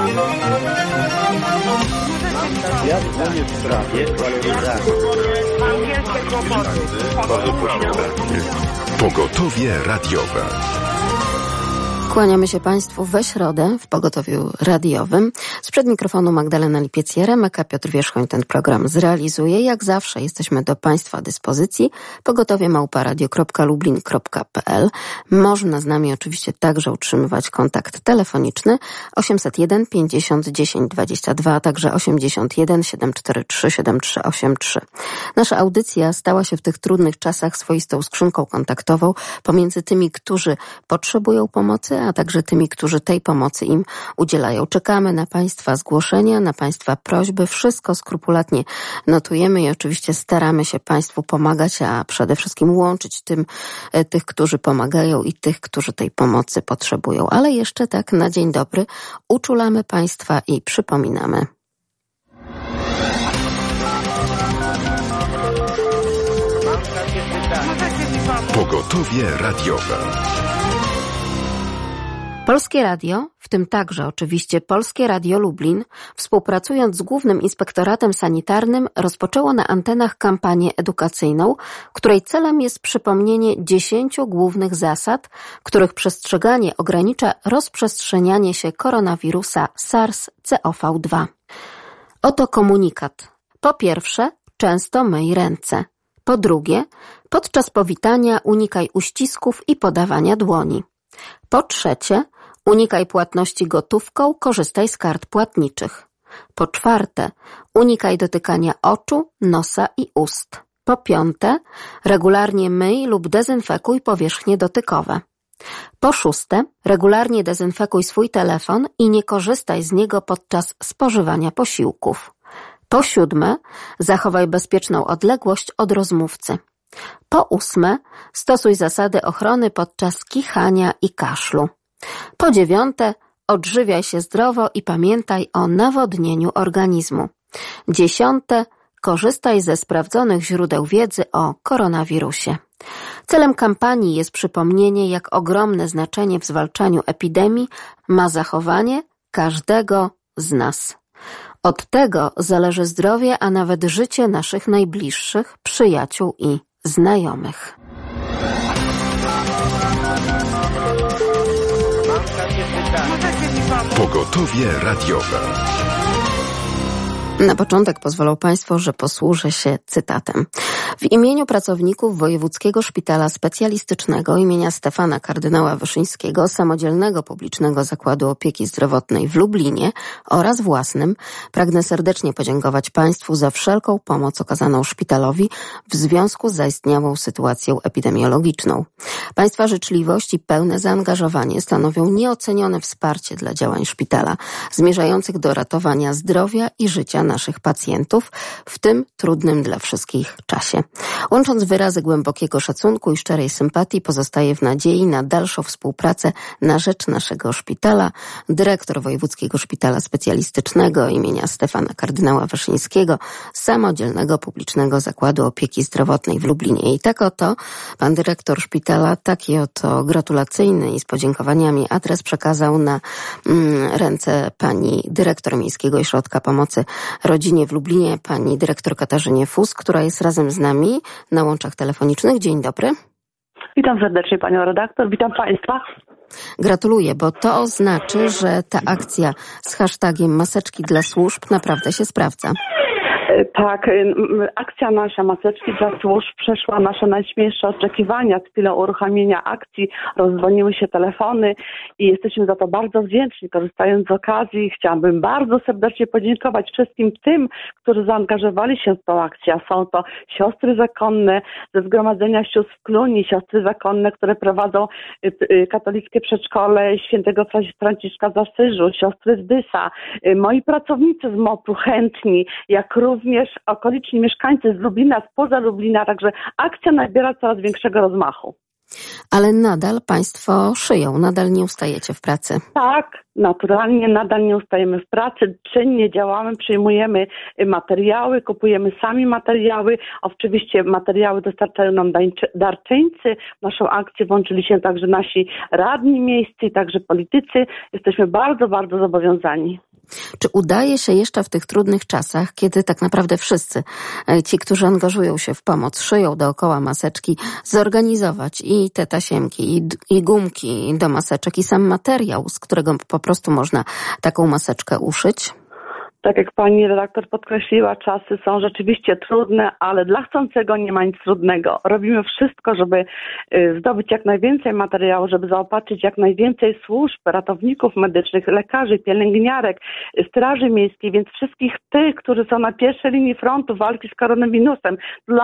Ja dzwonię w sprawie waloryzacji. Mam wielkie kłopoty. Pogotowie radiowe. Kłaniamy się Państwu we środę w Pogotowiu Radiowym. Sprzed mikrofonu Magdalena Lipiec-Jeremek, a Piotr Wierzchoń ten program zrealizuje. Jak zawsze jesteśmy do Państwa dyspozycji. pogotowie@radio.lublin.pl. Można z nami oczywiście także utrzymywać kontakt telefoniczny 801 50 10 22, a także 81 743 7383. Nasza audycja stała się w tych trudnych czasach swoistą skrzynką kontaktową pomiędzy tymi, którzy potrzebują pomocy, a także tymi, którzy tej pomocy im udzielają. Czekamy na Państwa zgłoszenia, na Państwa prośby. Wszystko skrupulatnie notujemy i oczywiście staramy się Państwu pomagać, a przede wszystkim łączyć tych, którzy pomagają i tych, którzy tej pomocy potrzebują. Ale jeszcze tak na dzień dobry uczulamy Państwa i przypominamy. Pogotowie radiowe. Polskie Radio, w tym także oczywiście Polskie Radio Lublin, współpracując z Głównym Inspektoratem Sanitarnym, rozpoczęło na antenach kampanię edukacyjną, której celem jest przypomnienie 10 głównych zasad, których przestrzeganie ogranicza rozprzestrzenianie się koronawirusa SARS-CoV-2. Oto komunikat. Po pierwsze, często myj ręce. Po drugie, podczas powitania unikaj uścisków i podawania dłoni. Po trzecie, unikaj płatności gotówką, korzystaj z kart płatniczych. Po czwarte, unikaj dotykania oczu, nosa i ust. Po piąte, regularnie myj lub dezynfekuj powierzchnie dotykowe. Po szóste, regularnie dezynfekuj swój telefon i nie korzystaj z niego podczas spożywania posiłków. Po siódme, zachowaj bezpieczną odległość od rozmówcy. Po ósme, stosuj zasady ochrony podczas kichania i kaszlu. Po dziewiąte, odżywiaj się zdrowo i pamiętaj o nawodnieniu organizmu. 10. Korzystaj ze sprawdzonych źródeł wiedzy o koronawirusie. Celem kampanii jest przypomnienie, jak ogromne znaczenie w zwalczaniu epidemii ma zachowanie każdego z nas. Od tego zależy zdrowie, a nawet życie naszych najbliższych, przyjaciół i znajomych. Pogotowie radiowe. Na początek pozwolą Państwo, że posłużę się cytatem. W imieniu pracowników Wojewódzkiego Szpitala Specjalistycznego imienia Stefana Kardynała Wyszyńskiego, samodzielnego publicznego zakładu opieki zdrowotnej w Lublinie oraz własnym, pragnę serdecznie podziękować Państwu za wszelką pomoc okazaną szpitalowi w związku z zaistniałą sytuacją epidemiologiczną. Państwa życzliwość i pełne zaangażowanie stanowią nieocenione wsparcie dla działań szpitala, zmierzających do ratowania zdrowia i życia naszych pacjentów w tym trudnym dla wszystkich czasie. Łącząc wyrazy głębokiego szacunku i szczerej sympatii, pozostaje w nadziei na dalszą współpracę na rzecz naszego szpitala dyrektor Wojewódzkiego Szpitala Specjalistycznego imienia Stefana Kardynała Wyszyńskiego, samodzielnego publicznego zakładu opieki zdrowotnej w Lublinie. I tak oto pan dyrektor szpitala taki oto gratulacyjny i z podziękowaniami adres przekazał na ręce pani dyrektor Miejskiego Ośrodka Pomocy Rodzinie w Lublinie, pani dyrektor Katarzynie Fus, która jest razem z nami na łączach telefonicznych. Dzień dobry. Witam serdecznie panią redaktor, witam państwa. Gratuluję, bo to znaczy, że ta akcja z hashtagiem maseczki dla służb naprawdę się sprawdza. Tak, akcja nasza Maseczki dla służb przeszła nasze najśmielsze oczekiwania. Z chwilą uruchomienia akcji rozdzwoniły się telefony i jesteśmy za to bardzo wdzięczni. Korzystając z okazji, chciałabym bardzo serdecznie podziękować wszystkim tym, którzy zaangażowali się w tą akcję. Są to siostry zakonne ze Zgromadzenia Sióstr w Kluni, siostry zakonne, które prowadzą katolickie przedszkole świętego Franciszka z Asyżu, siostry z Dysa, moi pracownicy z MOP-u chętni, jak również okoliczni mieszkańcy z Lublina, spoza Lublina, także akcja nabiera coraz większego rozmachu. Ale nadal Państwo szyją, nadal nie ustajecie w pracy. Tak, naturalnie nadal nie ustajemy w pracy, czynnie działamy, przyjmujemy materiały, kupujemy sami materiały. Oczywiście materiały dostarczają nam darczyńcy. W naszą akcję włączyli się także nasi radni miejscy i także politycy. Jesteśmy bardzo, bardzo zobowiązani. Czy udaje się jeszcze w tych trudnych czasach, kiedy tak naprawdę wszyscy ci, którzy angażują się w pomoc, szyją dookoła maseczki, zorganizować i te tasiemki, i gumki do maseczek, i sam materiał, z którego po prostu można taką maseczkę uszyć? Tak jak pani redaktor podkreśliła, czasy są rzeczywiście trudne, ale dla chcącego nie ma nic trudnego. Robimy wszystko, żeby zdobyć jak najwięcej materiału, żeby zaopatrzyć jak najwięcej służb, ratowników medycznych, lekarzy, pielęgniarek, straży miejskiej, więc wszystkich tych, którzy są na pierwszej linii frontu walki z koronawirusem.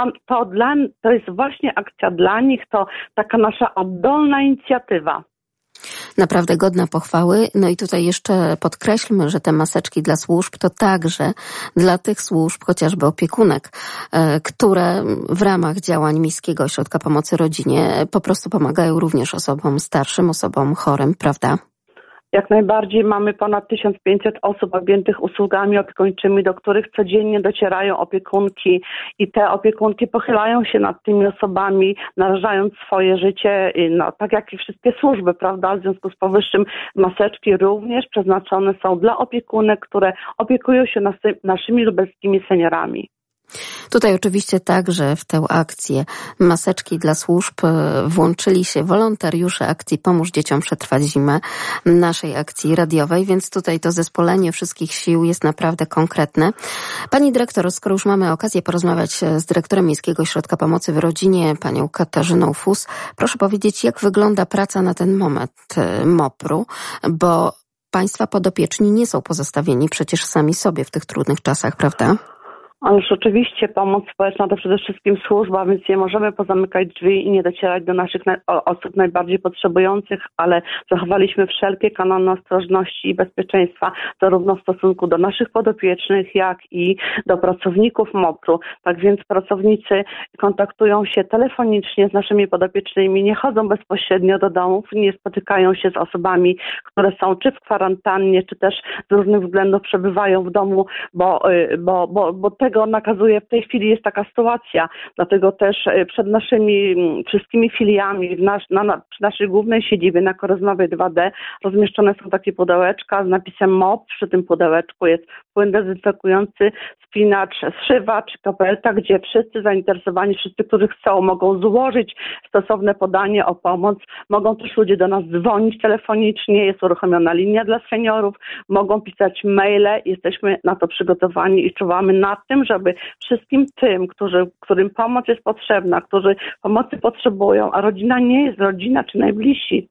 To jest właśnie akcja dla nich, to taka nasza oddolna inicjatywa. Naprawdę godna pochwały. No i tutaj jeszcze podkreślmy, że te maseczki dla służb to także dla tych służb, chociażby opiekunek, które w ramach działań Miejskiego Ośrodka Pomocy Rodzinie po prostu pomagają również osobom starszym, osobom chorym, prawda? Jak najbardziej mamy ponad 1500 osób objętych usługami opiekuńczymi, do których codziennie docierają opiekunki i te opiekunki pochylają się nad tymi osobami, narażając swoje życie, tak jak i wszystkie służby, prawda? W związku z powyższym maseczki również przeznaczone są dla opiekunek, które opiekują się naszymi lubelskimi seniorami. Tutaj oczywiście także w tę akcję maseczki dla służb włączyli się wolontariusze akcji Pomóż Dzieciom Przetrwać Zimę, naszej akcji radiowej, więc tutaj to zespolenie wszystkich sił jest naprawdę konkretne. Pani dyrektor, skoro już mamy okazję porozmawiać z dyrektorem Miejskiego Ośrodka Pomocy w Rodzinie, panią Katarzyną Fus, proszę powiedzieć, jak wygląda praca na ten moment MOPR-u, bo państwa podopieczni nie są pozostawieni przecież sami sobie w tych trudnych czasach, prawda? Ależ oczywiście pomoc społeczna to przede wszystkim służba, więc nie możemy pozamykać drzwi i nie docierać do naszych osób najbardziej potrzebujących, ale zachowaliśmy wszelkie kanony ostrożności i bezpieczeństwa, zarówno w stosunku do naszych podopiecznych, jak i do pracowników MOPR-u. Tak więc pracownicy kontaktują się telefonicznie z naszymi podopiecznymi, nie chodzą bezpośrednio do domów, nie spotykają się z osobami, które są czy w kwarantannie, czy też z różnych względów przebywają w domu, bo tego nakazuje, w tej chwili jest taka sytuacja, dlatego też przed naszymi wszystkimi filiami, przy naszej głównej siedzibie na Koroznowej 2D rozmieszczone są takie pudełeczka z napisem MOP. Przy tym pudełeczku jest płyn dezynfekujący, spinacz, zszywacz, kopelta, gdzie wszyscy zainteresowani, wszyscy, którzy chcą, mogą złożyć stosowne podanie o pomoc. Mogą też ludzie do nas dzwonić telefonicznie, jest uruchomiona linia dla seniorów, mogą pisać maile, jesteśmy na to przygotowani i czuwamy nad tym, żeby wszystkim tym, którym pomoc jest potrzebna, którzy pomocy potrzebują, a rodzina nie jest rodzina, czy najbliżsi,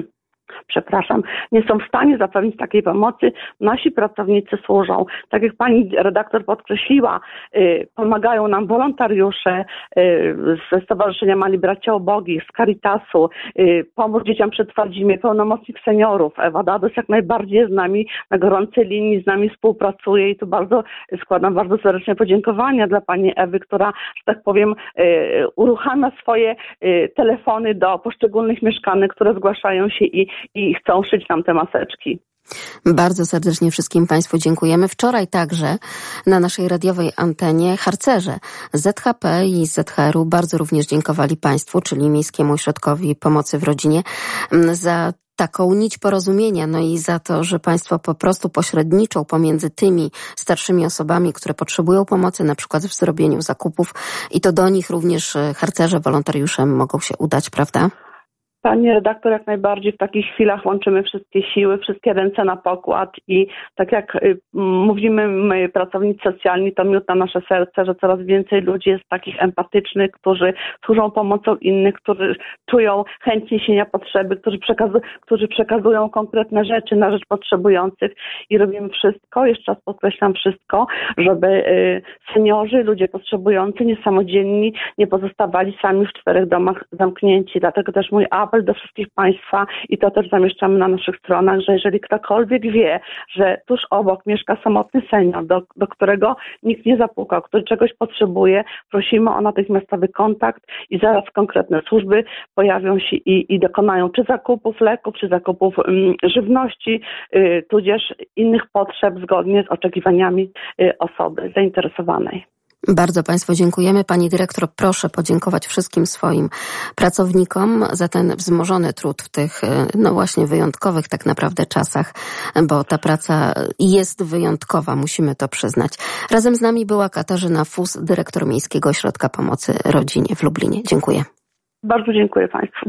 nie są w stanie zapewnić takiej pomocy, nasi pracownicy służą. Tak jak pani redaktor podkreśliła, pomagają nam wolontariusze ze Stowarzyszenia Mali Bracia Ubogich, z Caritasu, Pomóż Dzieciom Przetrwać Zimę, pełnomocnik seniorów. Ewa Dados jak najbardziej jest z nami na gorącej linii, z nami współpracuje i tu składam bardzo serdeczne podziękowania dla pani Ewy, która, że tak powiem, uruchamia swoje telefony do poszczególnych mieszkanek, które zgłaszają się i chcą szyć nam te maseczki. Bardzo serdecznie wszystkim Państwu dziękujemy. Wczoraj także na naszej radiowej antenie harcerze ZHP i ZHR-u bardzo również dziękowali Państwu, czyli Miejskiemu Ośrodkowi Pomocy w Rodzinie, za taką nić porozumienia, no i za to, że Państwo po prostu pośredniczą pomiędzy tymi starszymi osobami, które potrzebują pomocy, na przykład w zrobieniu zakupów, i to do nich również harcerze, wolontariusze mogą się udać, prawda? Pani redaktor, jak najbardziej w takich chwilach łączymy wszystkie siły, wszystkie ręce na pokład i tak jak mówimy my, pracownicy socjalni, to miód na nasze serce, że coraz więcej ludzi jest takich empatycznych, którzy służą pomocą innych, którzy czują chęć niesienia potrzeby, którzy przekazują konkretne rzeczy na rzecz potrzebujących i robimy wszystko, jeszcze raz podkreślam wszystko, żeby seniorzy, ludzie potrzebujący, niesamodzielni nie pozostawali sami w 4 domach zamknięci. Dlatego też mój apel do wszystkich Państwa i to też zamieszczamy na naszych stronach, że jeżeli ktokolwiek wie, że tuż obok mieszka samotny senior, do którego nikt nie zapukał, który czegoś potrzebuje, prosimy o natychmiastowy kontakt i zaraz konkretne służby pojawią się i dokonają czy zakupów leków, czy zakupów żywności, tudzież innych potrzeb zgodnie z oczekiwaniami osoby zainteresowanej. Bardzo Państwu dziękujemy. Pani dyrektor, proszę podziękować wszystkim swoim pracownikom za ten wzmożony trud w tych, no właśnie, wyjątkowych tak naprawdę czasach, bo ta praca jest wyjątkowa, musimy to przyznać. Razem z nami była Katarzyna Fus, dyrektor Miejskiego Ośrodka Pomocy Rodzinie w Lublinie. Dziękuję. Bardzo dziękuję Państwu.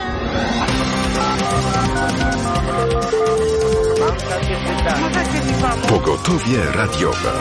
Pogotowie radiowe.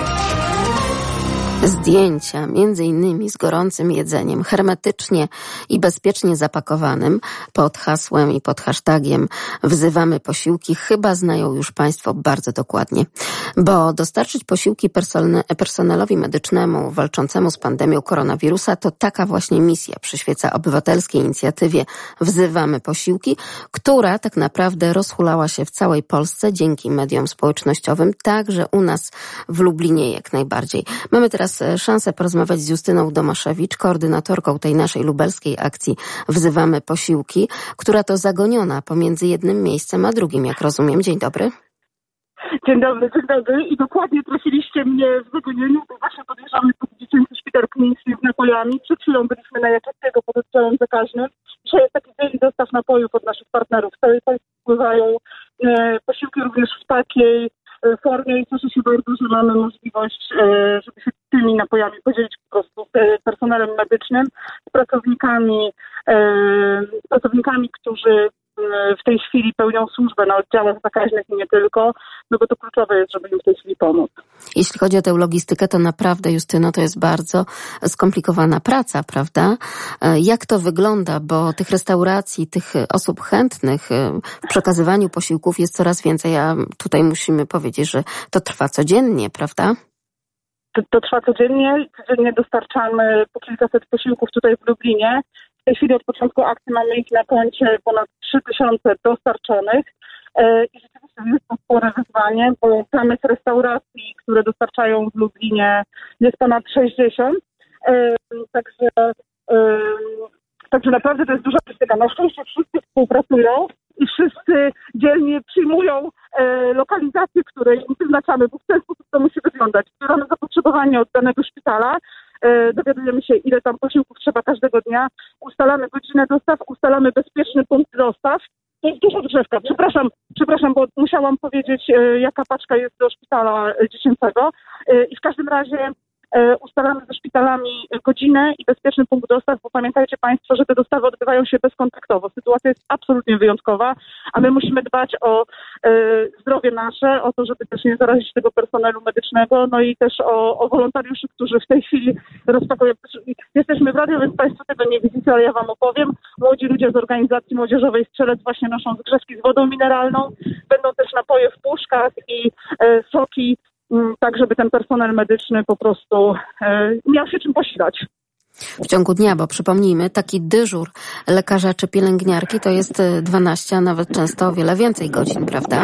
Zdjęcia, między innymi z gorącym jedzeniem, hermetycznie i bezpiecznie zapakowanym, pod hasłem i pod hashtagiem wzywamy posiłki, chyba znają już Państwo bardzo dokładnie. Bo dostarczyć posiłki personelowi medycznemu walczącemu z pandemią koronawirusa to taka właśnie misja przyświeca obywatelskiej inicjatywie Wzywamy posiłki, która tak naprawdę rozhulała się w całej Polsce dzięki mediom społecznościowym, także u nas w Lublinie jak najbardziej. Mamy teraz szansę porozmawiać z Justyną Domaszewicz, koordynatorką tej naszej lubelskiej akcji Wzywamy posiłki, która to zagoniona pomiędzy jednym miejscem a drugim, jak rozumiem. Dzień dobry. Dzień dobry. I dokładnie trafiliście mnie w zagonieniu, bo właśnie podjeżdżamy pod dziecięcy szpital kliniczny z napojami. Przed chwilą byliśmy na Jaczewskiego pod oddziałem zakaźnym. Dzisiaj jest taki dzień dostaw napojów od naszych partnerów. W całej Polsce wpływają posiłki również w takiej formie i cieszę się bardzo, że mamy możliwość, żeby się tymi napojami podzielić po prostu z personelem medycznym, z pracownikami, którzy w tej chwili pełnią służbę na oddziałach zakaźnych i nie tylko, no bo to kluczowe jest, żeby im w tej chwili pomóc. Jeśli chodzi o tę logistykę, to naprawdę, Justyno, to jest bardzo skomplikowana praca, prawda? Jak to wygląda, bo tych restauracji, tych osób chętnych w przekazywaniu posiłków jest coraz więcej, a tutaj musimy powiedzieć, że to trwa codziennie, prawda? To trwa codziennie. Codziennie dostarczamy po kilkaset posiłków tutaj w Lublinie. W tej chwili od początku akcji mamy ich na koncie ponad 3000 dostarczonych. I rzeczywiście jest to spore wyzwanie, bo samych restauracji, które dostarczają w Lublinie, jest ponad 60. Także naprawdę to jest duża krytyka. Na szczęście wszyscy współpracują i wszyscy dzielnie przyjmują lokalizacje, które im wyznaczamy, bo w ten sposób to musi wyglądać. Zbieramy zapotrzebowanie od danego szpitala, dowiadujemy się, ile tam posiłków trzeba każdego dnia, ustalamy godzinę dostaw, ustalamy bezpieczny punkt dostaw. To jest duża drzewka. Przepraszam, bo musiałam powiedzieć, jaka paczka jest do szpitala dziecięcego. I w każdym razie ustalamy ze szpitalami godzinę i bezpieczny punkt dostaw, bo pamiętajcie Państwo, że te dostawy odbywają się bezkontaktowo. Sytuacja jest absolutnie wyjątkowa, a my musimy dbać o zdrowie nasze, o to, żeby też nie zarazić tego personelu medycznego, no i też o wolontariuszy, którzy w tej chwili rozpakują. Jesteśmy w radiu, więc Państwo tego nie widzicie, ale ja Wam opowiem. Młodzi ludzie z organizacji młodzieżowej Strzelec właśnie noszą zgrzewki z wodą mineralną. Będą też napoje w puszkach i soki, tak żeby ten personel medyczny po prostu miał się czym posilać. W ciągu dnia, bo przypomnijmy, taki dyżur lekarza czy pielęgniarki to jest 12, a nawet często o wiele więcej godzin, prawda?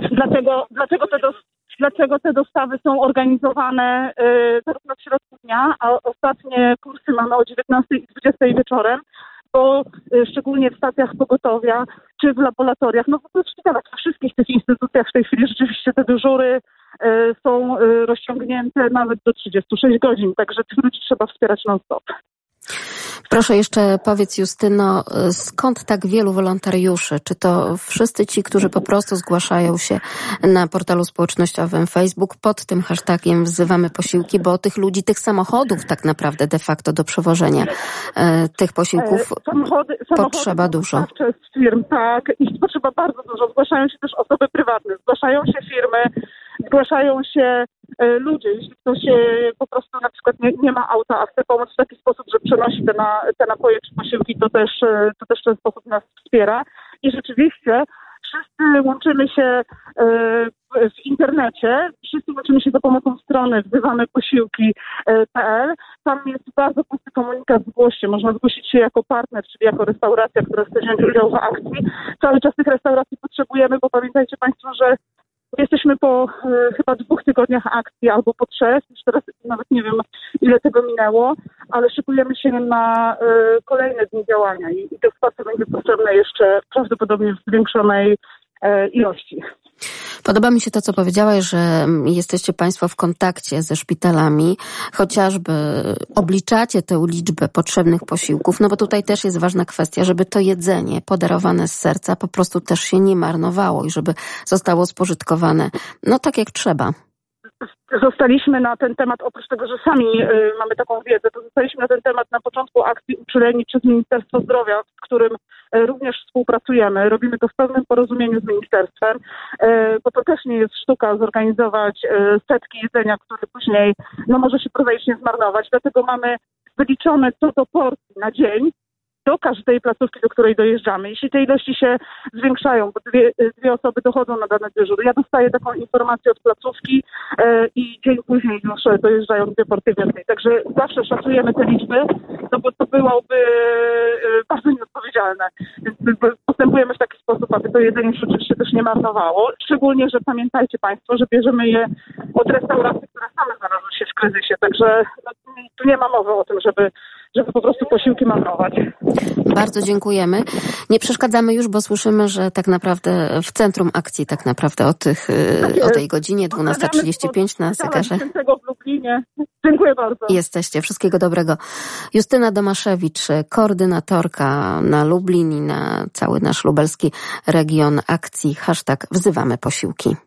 Dlaczego te dostawy są organizowane zarówno w środku dnia, a ostatnie kursy mamy o 19 i 20 wieczorem, bo szczególnie w stacjach pogotowia czy w laboratoriach, no w szpitalach, we wszystkich tych instytucjach w tej chwili rzeczywiście te dyżury są rozciągnięte nawet do 36 godzin, także tych ludzi trzeba wspierać non-stop. Proszę jeszcze powiedz, Justyno, skąd tak wielu wolontariuszy? Czy to wszyscy ci, którzy po prostu zgłaszają się na portalu społecznościowym Facebook pod tym hashtagiem Wzywamy posiłki, bo tych ludzi, tych samochodów tak naprawdę de facto do przewożenia tych posiłków potrzeba dużo. Z firm, tak, ich potrzeba bardzo dużo. Zgłaszają się też osoby prywatne, zgłaszają się firmy, zgłaszają się ludzie. Jeśli ktoś po prostu na przykład nie ma auta, a chce pomóc w taki sposób, że przenosi te napoje czy posiłki, to też w ten sposób nas wspiera. I rzeczywiście wszyscy łączymy się w internecie, wszyscy łączymy się za pomocą strony wzywameposiłki.pl. Tam jest bardzo prosty komunikat, zgłoście. Można zgłosić się jako partner, czyli jako restauracja, która chce wziąć udział w akcji. Cały czas tych restauracji potrzebujemy, bo pamiętajcie Państwo, że jesteśmy po chyba 2 tygodniach akcji albo po 3, już teraz nawet nie wiem ile tego minęło, ale szykujemy się na kolejne dni działania i to wsparcie będzie potrzebne jeszcze prawdopodobnie w zwiększonej ilości. Podoba mi się to, co powiedziałaś, że jesteście Państwo w kontakcie ze szpitalami, chociażby obliczacie tę liczbę potrzebnych posiłków, no bo tutaj też jest ważna kwestia, żeby to jedzenie podarowane z serca po prostu też się nie marnowało i żeby zostało spożytkowane, no tak jak trzeba. Zostaliśmy na ten temat, oprócz tego, że sami mamy taką wiedzę, to zostaliśmy na ten temat na początku akcji uczuleni przez Ministerstwo Zdrowia, z którym również współpracujemy. Robimy to w pełnym porozumieniu z ministerstwem, bo to też nie jest sztuka zorganizować setki jedzenia, które później może się prozaicznie zmarnować. Dlatego mamy wyliczone co do porcji na dzień do każdej placówki, do której dojeżdżamy. Jeśli te ilości się zwiększają, bo dwie osoby dochodzą na dany dyżur, ja dostaję taką informację od placówki i dzień później już dojeżdżają 2 porcje więcej. Także zawsze szacujemy te liczby, no bo to byłoby bardzo nieodpowiedzialne. Więc postępujemy w taki sposób, aby to jedzenie się też nie marnowało. Szczególnie, że pamiętajcie Państwo, że bierzemy je od restauracji, które same znalazły się w kryzysie. Także tu nie ma mowy o tym, żeby po prostu posiłki marnować. Bardzo dziękujemy. Nie przeszkadzamy już, bo słyszymy, że tak naprawdę w centrum akcji tak naprawdę o tej godzinie 12:35 na zegarze. W Lublinie. Dziękuję bardzo. Jesteście. Wszystkiego dobrego. Justyna Domaszewicz, koordynatorka na Lublin i na cały nasz lubelski region akcji #Wzywamy posiłki.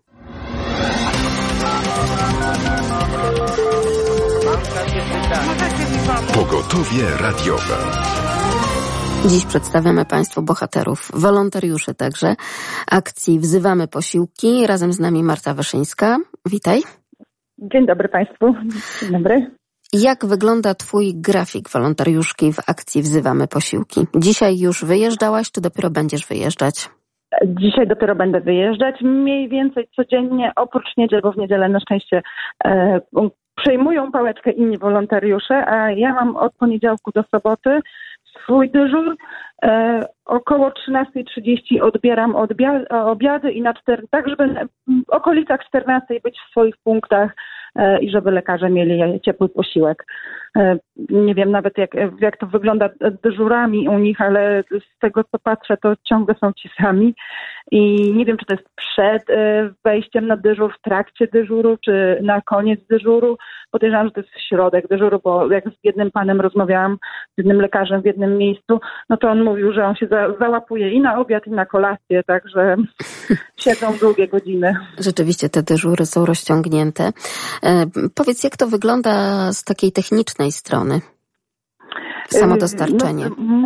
Pogotowie radiowe. Dziś przedstawiamy Państwu bohaterów, wolontariuszy także akcji Wzywamy posiłki. Razem z nami Marta Wyszyńska. Witaj. Dzień dobry Państwu. Dzień dobry. Jak wygląda Twój grafik wolontariuszki w akcji Wzywamy posiłki? Dzisiaj już wyjeżdżałaś, czy dopiero będziesz wyjeżdżać? Dzisiaj dopiero będę wyjeżdżać. Mniej więcej codziennie, oprócz niedziel, bo w niedzielę na szczęście przejmują pałeczkę inni wolontariusze, a ja mam od poniedziałku do soboty swój dyżur. Około 13:30 odbieram obiady i tak, żeby w okolicach 14:00 być w swoich punktach i żeby lekarze mieli ciepły posiłek. Nie wiem nawet jak to wygląda dyżurami u nich, ale z tego co patrzę, to ciągle są ci sami i nie wiem, czy to jest przed wejściem na dyżur, w trakcie dyżuru, czy na koniec dyżuru. Podejrzewam, że to jest środek dyżuru, bo jak z jednym panem rozmawiałam, z jednym lekarzem w jednym miejscu, no to on mówił, że on się załapuje i na obiad, i na kolację, także siedzą długie godziny. Rzeczywiście te dyżury są rozciągnięte. Powiedz, jak to wygląda z takiej technicznej strony? Samo dostarczenie.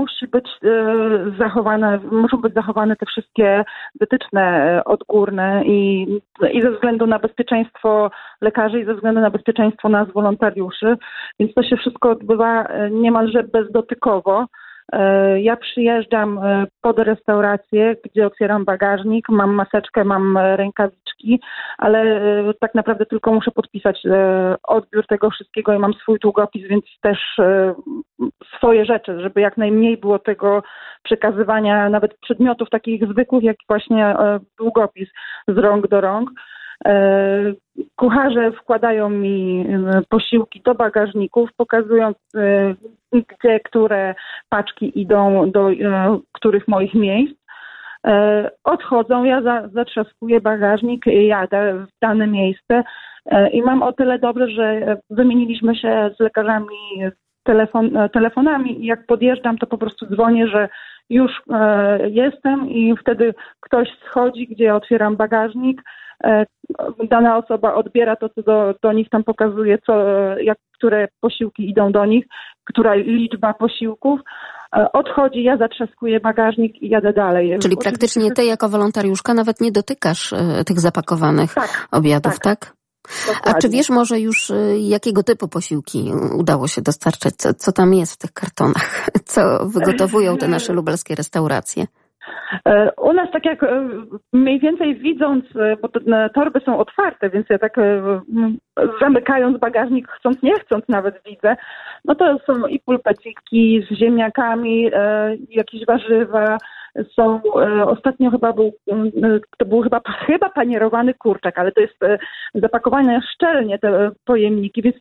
Muszą być zachowane te wszystkie wytyczne odgórne i ze względu na bezpieczeństwo lekarzy i ze względu na bezpieczeństwo nas, wolontariuszy, więc to się wszystko odbywa niemalże bezdotykowo. Ja przyjeżdżam pod restaurację, gdzie otwieram bagażnik, mam maseczkę, mam rękawiczki, ale tak naprawdę tylko muszę podpisać odbiór tego wszystkiego i mam swój długopis, więc też swoje rzeczy, żeby jak najmniej było tego przekazywania nawet przedmiotów takich zwykłych, jak właśnie długopis z rąk do rąk. Kucharze wkładają mi posiłki do bagażników, pokazując gdzie które paczki idą do których moich miejsc. Odchodzą, ja zatrzaskuję bagażnik, jadę w dane miejsce i mam o tyle dobrze, że wymieniliśmy się z lekarzami telefonami i jak podjeżdżam, to po prostu dzwonię, że już jestem i wtedy ktoś schodzi, gdzie ja otwieram bagażnik. Dana osoba odbiera to, co do nich tam pokazuje, które posiłki idą do nich, która liczba posiłków. Odchodzi, ja zatrzaskuję bagażnik i jadę dalej. Czyli praktycznie ty jako wolontariuszka nawet nie dotykasz tych zapakowanych obiadów, tak? Dokładnie. A czy wiesz może już jakiego typu posiłki udało się dostarczyć? Co tam jest w tych kartonach? Co wygotowują te nasze lubelskie restauracje? U nas tak jak mniej więcej widząc, bo te torby są otwarte, więc ja tak zamykając bagażnik, chcąc nie chcąc nawet widzę, no to są i pulpeciki z ziemniakami, jakieś warzywa, są, ostatnio był chyba panierowany kurczak, ale to jest zapakowane szczelnie te pojemniki, więc tak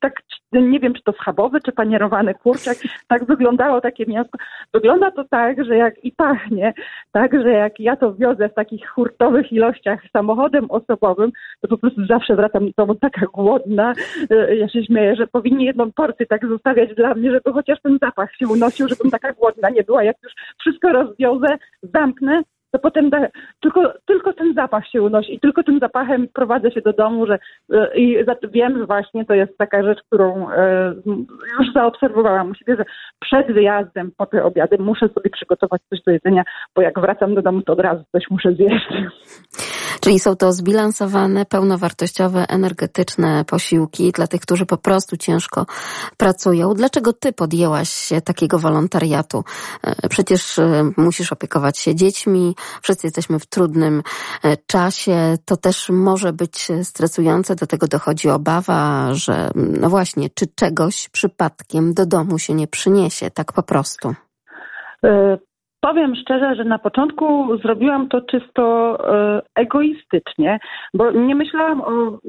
nie wiem, czy to schabowy, czy panierowany kurczak. Tak wyglądało takie mięsko. Wygląda to tak, że jak i pachnie, tak, że jak ja to wiozę w takich hurtowych ilościach samochodem osobowym, to po prostu zawsze wracam do domu taka głodna. Ja się śmieję, że powinni jedną porcję tak zostawiać dla mnie, żeby chociaż ten zapach się unosił, żebym taka głodna nie była. Jak już wszystko rozwiozę, zamknę, to potem tylko ten zapach się unosi i tylko tym zapachem prowadzę się do domu, i wiem, że właśnie to jest taka rzecz, którą już zaobserwowałam u siebie, że przed wyjazdem po te obiady muszę sobie przygotować coś do jedzenia, bo jak wracam do domu, to od razu coś muszę zjeść. Czyli są to zbilansowane, pełnowartościowe, energetyczne posiłki dla tych, którzy po prostu ciężko pracują. Dlaczego ty podjęłaś się takiego wolontariatu? Przecież musisz opiekować się dziećmi, wszyscy jesteśmy w trudnym czasie. To też może być stresujące, do tego dochodzi obawa, że no właśnie, czy czegoś przypadkiem do domu się nie przyniesie, tak po prostu. Powiem szczerze, że na początku zrobiłam to czysto egoistycznie, bo nie myślałam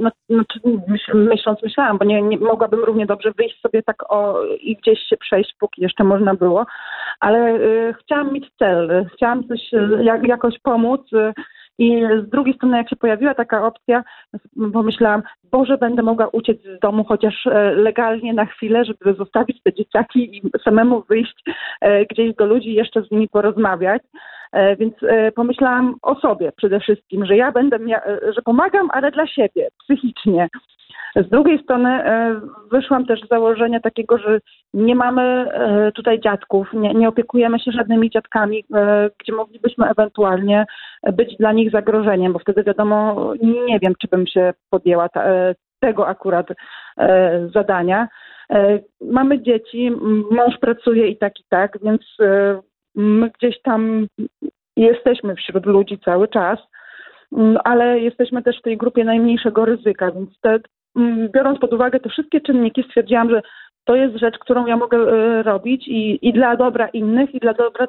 myślałam, bo nie mogłabym równie dobrze wyjść sobie tak i gdzieś się przejść, póki jeszcze można było, ale chciałam mieć cel, chciałam coś jakoś pomóc. I z drugiej strony, jak się pojawiła taka opcja, pomyślałam, Boże, będę mogła uciec z domu chociaż legalnie na chwilę, żeby zostawić te dzieciaki i samemu wyjść gdzieś do ludzi i jeszcze z nimi porozmawiać. Więc pomyślałam o sobie przede wszystkim, że ja że pomagam, ale dla siebie, psychicznie. Z drugiej strony wyszłam też z założenia takiego, że nie mamy tutaj dziadków, nie opiekujemy się żadnymi dziadkami, gdzie moglibyśmy ewentualnie być dla nich zagrożeniem, bo wtedy wiadomo, nie wiem, czy bym się podjęła tego akurat zadania. Mamy dzieci, mąż pracuje i tak, więc my gdzieś tam jesteśmy wśród ludzi cały czas, ale jesteśmy też w tej grupie najmniejszego ryzyka, więc biorąc pod uwagę te wszystkie czynniki, stwierdziłam, że to jest rzecz, którą ja mogę robić i dla dobra innych, i dla dobra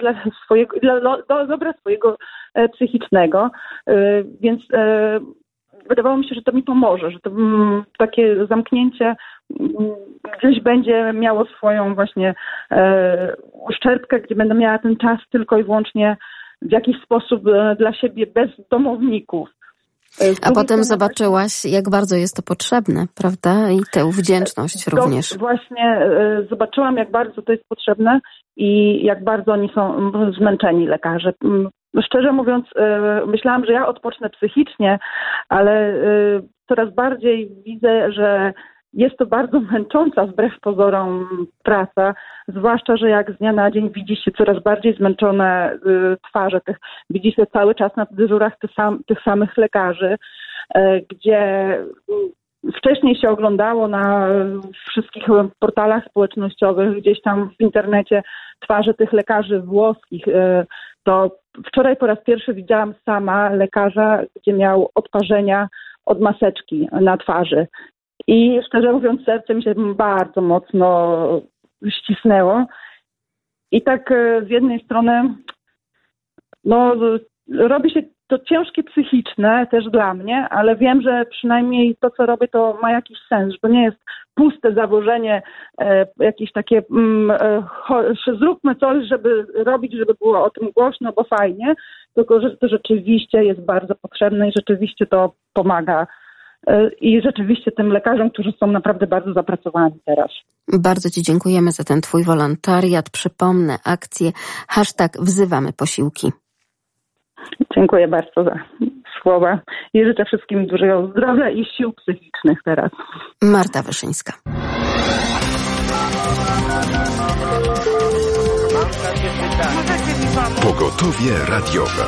dobra swojego psychicznego. Więc wydawało mi się, że to mi pomoże, że to takie zamknięcie gdzieś będzie miało swoją właśnie uszczerbkę, gdzie będę miała ten czas tylko i wyłącznie w jakiś sposób dla siebie, bez domowników. A potem zobaczyłaś, jak bardzo jest to potrzebne, prawda? I tę wdzięczność również. Właśnie zobaczyłam, jak bardzo to jest potrzebne i jak bardzo oni są zmęczeni, lekarze. Szczerze mówiąc, myślałam, że ja odpocznę psychicznie, ale coraz bardziej widzę, że jest to bardzo męcząca wbrew pozorom praca, zwłaszcza, że jak z dnia na dzień widzi się coraz bardziej zmęczone twarze, widzi się cały czas na dyżurach tych samych lekarzy, gdzie wcześniej się oglądało na wszystkich portalach społecznościowych, gdzieś tam w internecie twarze tych lekarzy włoskich. To wczoraj po raz pierwszy widziałam sama lekarza, gdzie miał odparzenia od maseczki na twarzy. I szczerze mówiąc, serce mi się bardzo mocno ścisnęło. I tak z jednej strony robi się to ciężkie psychiczne też dla mnie, ale wiem, że przynajmniej to, co robię, to ma jakiś sens, że to nie jest puste zawożenie, jakieś takie zróbmy coś, żeby robić, żeby było o tym głośno, bo fajnie, tylko że to rzeczywiście jest bardzo potrzebne i rzeczywiście to pomaga. I rzeczywiście tym lekarzom, którzy są naprawdę bardzo zapracowani teraz. Bardzo Ci dziękujemy za ten Twój wolontariat. Przypomnę akcję #wzywamy posiłki. Dziękuję bardzo za słowa i życzę wszystkim dużego zdrowia i sił psychicznych teraz. Marta Wyszyńska. Pogotowie radiowe.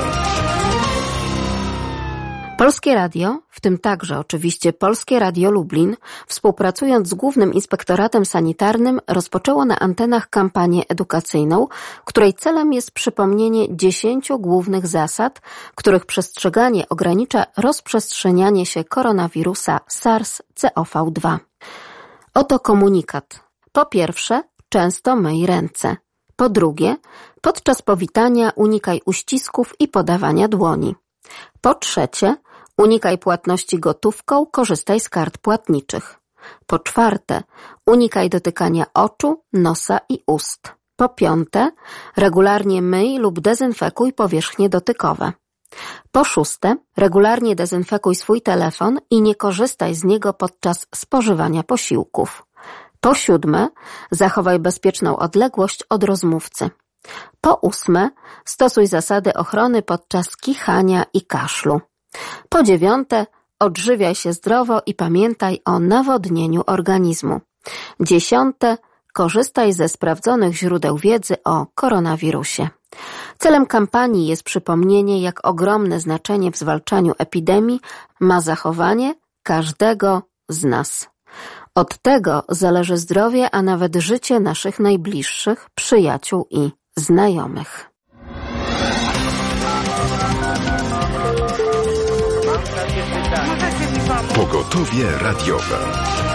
Polskie Radio, w tym także oczywiście Polskie Radio Lublin, współpracując z Głównym Inspektoratem Sanitarnym, rozpoczęło na antenach kampanię edukacyjną, której celem jest przypomnienie 10 głównych zasad, których przestrzeganie ogranicza rozprzestrzenianie się koronawirusa SARS-CoV-2. Oto komunikat. Po pierwsze, często myj ręce. Po drugie, podczas powitania unikaj uścisków i podawania dłoni. Po trzecie, unikaj płatności gotówką, korzystaj z kart płatniczych. Po czwarte, unikaj dotykania oczu, nosa i ust. Po piąte, regularnie myj lub dezynfekuj powierzchnie dotykowe. Po szóste, regularnie dezynfekuj swój telefon i nie korzystaj z niego podczas spożywania posiłków. Po siódme, zachowaj bezpieczną odległość od rozmówcy. Po ósme, stosuj zasady ochrony podczas kichania i kaszlu. Po dziewiąte, odżywiaj się zdrowo i pamiętaj o nawodnieniu organizmu. 10. Korzystaj ze sprawdzonych źródeł wiedzy o koronawirusie. Celem kampanii jest przypomnienie, jak ogromne znaczenie w zwalczaniu epidemii ma zachowanie każdego z nas. Od tego zależy zdrowie, a nawet życie naszych najbliższych, przyjaciół i znajomych. Pogotowie radiowe.